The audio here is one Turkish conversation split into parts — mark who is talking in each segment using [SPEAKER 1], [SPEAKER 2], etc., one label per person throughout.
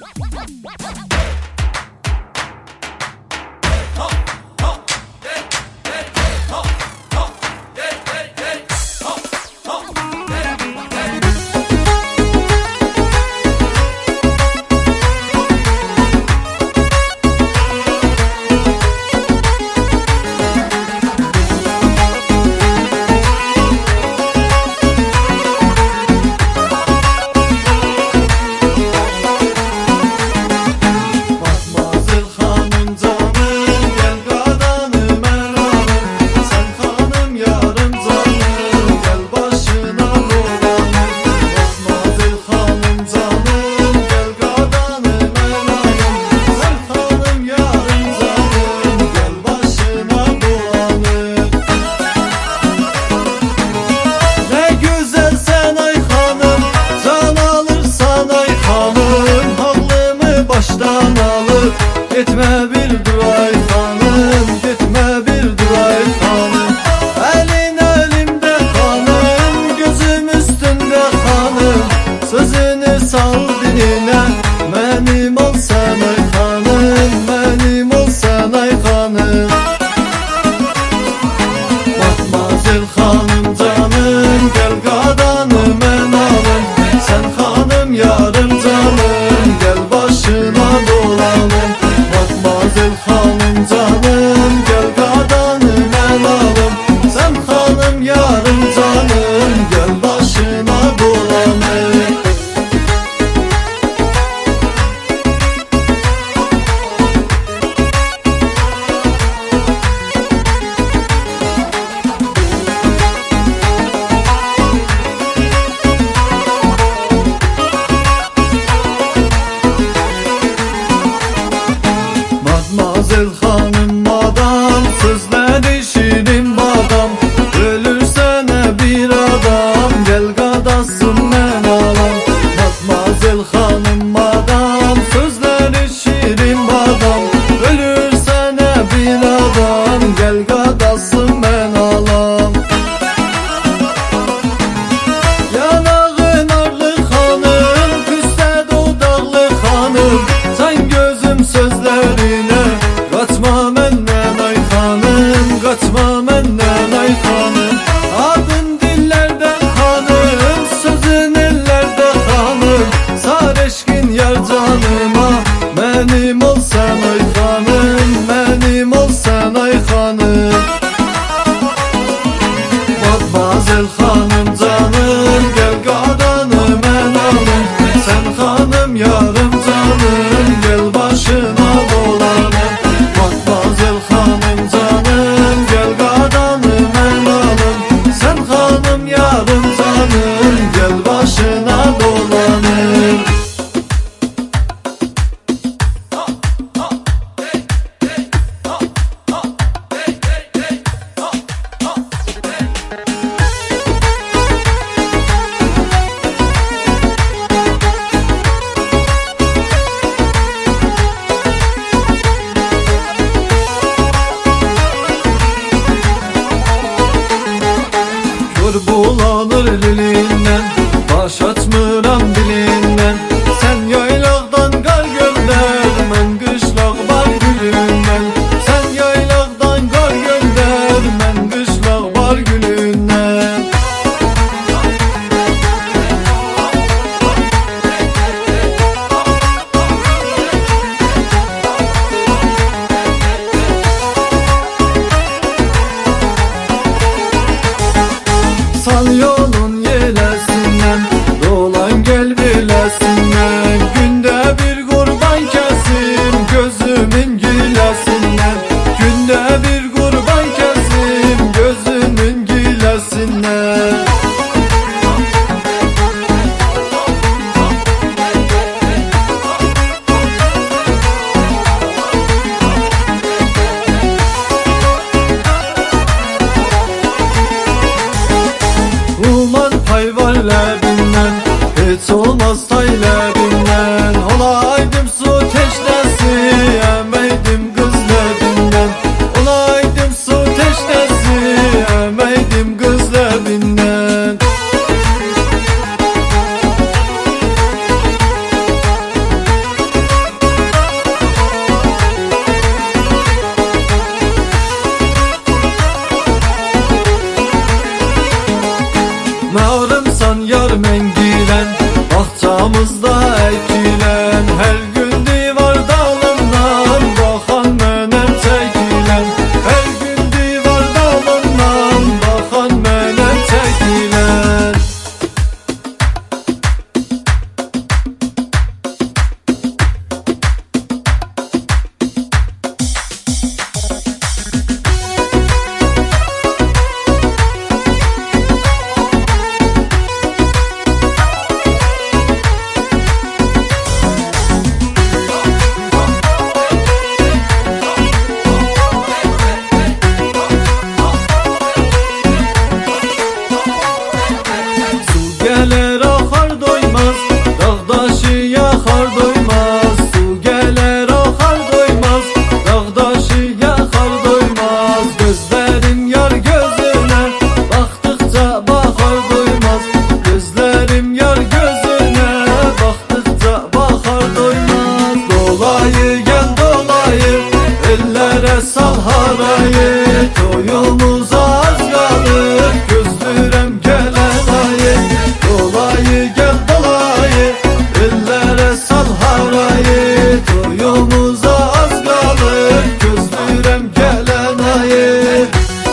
[SPEAKER 1] Gitme bir duray hanım, gitme bir duray hanım. Elin elimde hanım, gözüm üstünde hanım. Sözünü sal diline, benim ol sen ay hanım, benim ol sen ay hanım. Matmazel hanım canım, gel qadanı mən alım. Sen hanım yarım canım, gel başına dolanım. Matmazel hanım canım, gel qadanı mən alım. Sen hanım yarım canım, gel başına dolanım. Matmazel hanım madam, sözleri şirin badam. Ölürsene bir adam, gel qadasın mən alam. Matmazel hanım madam, sözleri şirin badam. Ölürsene bir adam, gel qadasın mən alam. Yanağın arlı hanım, küste dodaqlı hanım. Sen gözüm sözlerine kaçma məndən ay hanım, kaçma məndən ay hanım. Adın dillerde hanım, sözün ellerde hanım. Sar eşkin yar canıma, benim ol sen ay hanım, benim ol sen ay hanım. Matmazel hanım canım, gel qadanı mən alım. Sen hanım yarım canım, gel başına dolanım. Matmazel hanım canım, gel qadanı mən alım. Sen hanım yarım canım, gel başına dolanım. Damızda ekilen, her gün divar dalından bakan menem çekilen, her gün divar dalından bakan menem çekilen. Gelir akar doymaz, dağdaşı yakar doymaz. Su gelir akar doymaz, dağdaşı yakar doymaz. Gözlerim yar gözüne, baktıkça bakar doymaz. Gözlerim yar gözüne, baktıkça bakar doymaz. Dolayı gel dolayı, ellere sal harayı. Toyumuza az kalır, gözlürem gelen ayı. Dolayı gel dolayı, ellere sal harayı. Toyumuza az kalır, gözlürem gelen ayı.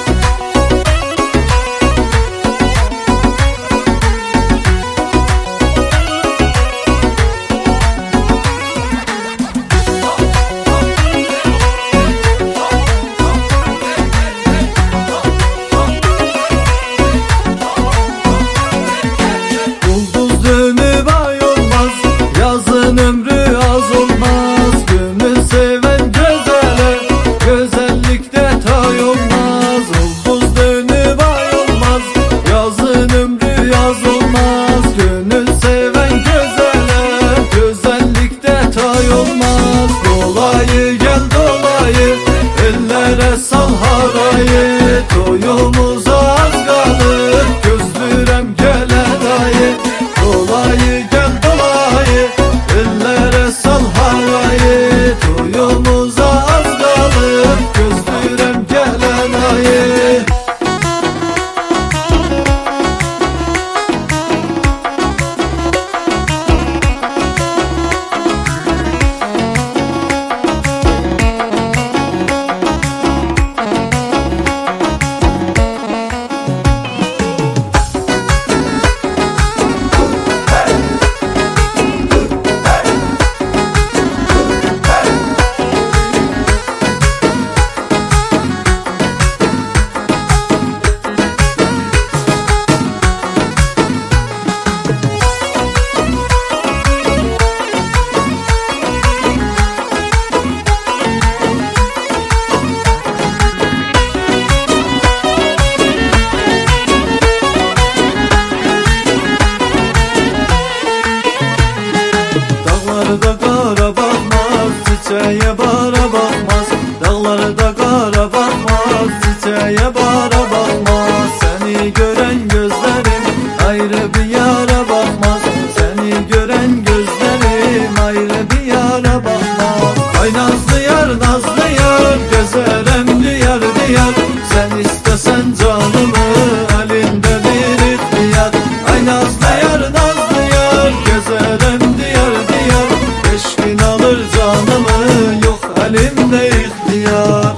[SPEAKER 1] Ulduz dönüp ay olmaz, yazın ömrü az olmaz. Gönül seven güzele, güzellikte tay olmaz. Ulduz dönüp ay olmaz, yazın ömrü yaz olmaz. Gönül seven güzele, güzellikte tay olmaz. Dolayı gel dolayı, ellere sal harayı. Toyumuza az kalır, gözlürem gelen ayı. Dolayı gel dolayı, ellere sal harayı. Toyumuza az kalır, gözlürem gelen ayı. Dağlarda kara bakmaz, çiçeğe bara bakmaz. Dağlarda kara bakmaz, çiçeğe bara bakmaz. Seni gören gözlerim ayrı bir yara bakmaz. Seni gören gözlerim ayrı bir yara bakmaz. Ay nazlı yar, nazlı yar, gözerem diyar diyar. Sen istesen canımı, elinde bir ihtiyar. Ay nazlı yar, nazlı yar, gözerem diyar diyar. Eşkin alır canımı, yok elimde ihtiyar.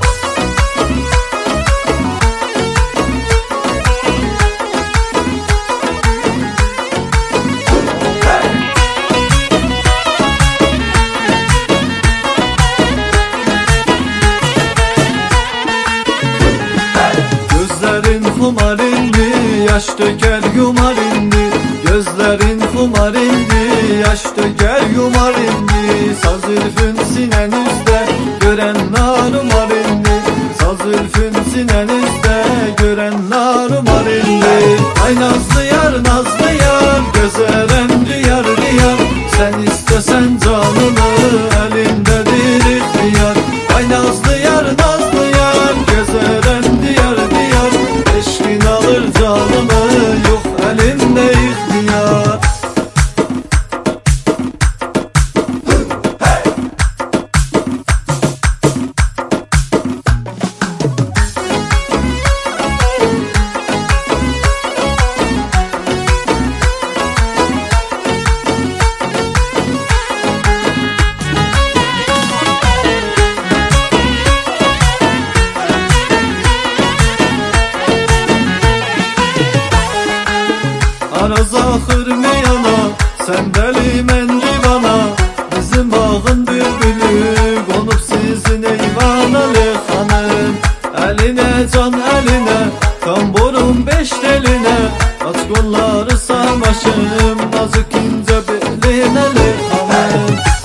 [SPEAKER 1] Gözlerin kumar indi, yaş döker yumar indi. Gözlerin kumar indi, yaş döker yumar indi. Saz zülfün sinenizde, gören narumar indi. Saz zülfün sinenizde, gören narumar indi. Ay nazlı yar, nazlı yar, gözerem diyar diyar. Sen istesen canımı, elindedir ihtiyar. Ay nazlı yar, nazlı yar, gözerem diyar diyar. Eşkin alır canımı, yok elimde ihtiyar.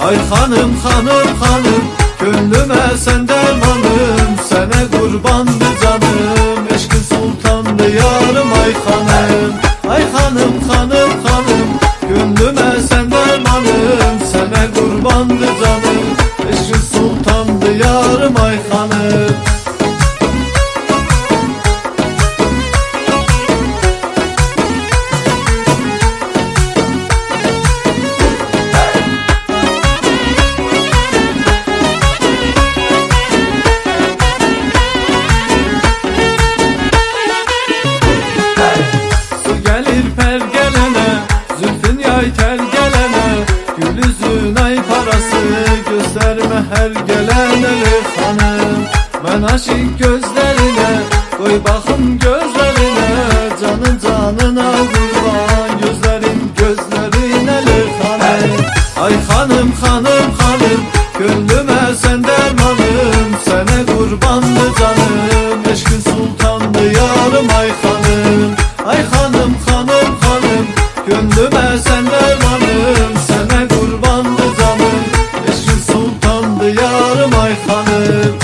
[SPEAKER 1] Ay hanım hanım hanım, gönlüme sen dermanım, sene kurbandı canım, eşkin sultandı yarım. Ay hanım, ay hanım hanım hanım, gönlüme sen dermanım, sene kurbandı canım, eşkin sultandı yarım. Ay hanım. Tel gelene, gül üzün ay parası, gösterme her gelene hanım. Ben aşık gözlerine, koy bakım gözlerine, canın canına kurban, gözlerin gözlerine hanım. Ay hanım hanım hanım, gönlüme sen dermanım, sene kurbandı canım, eşkin sultandı yarım. Ay hanım, ay hanım hanım hanım, gönlüme sen dermanım, sana kurbandı canım, eşkin sultandı yarım. Ay hanım.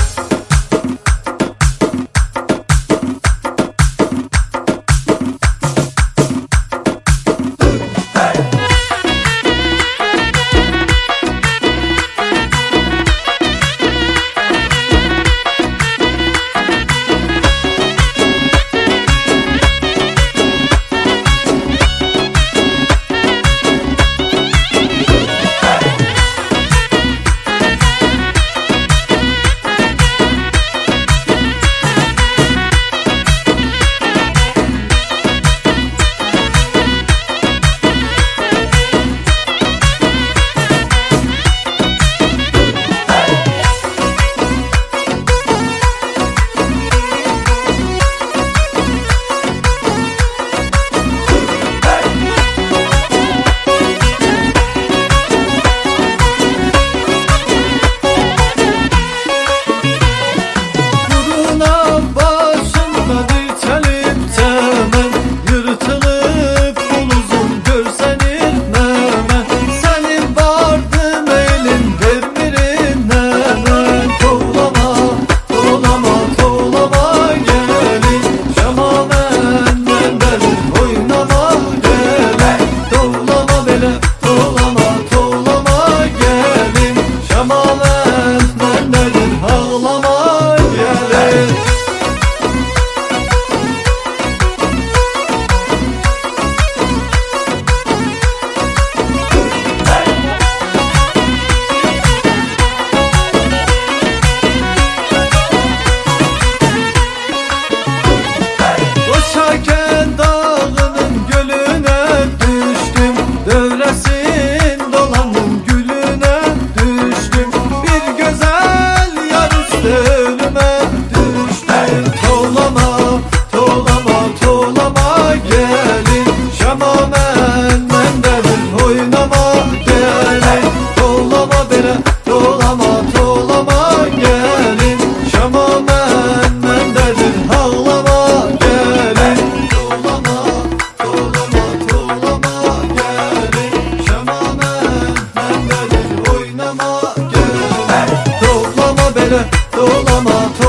[SPEAKER 1] Toplama beni, dolama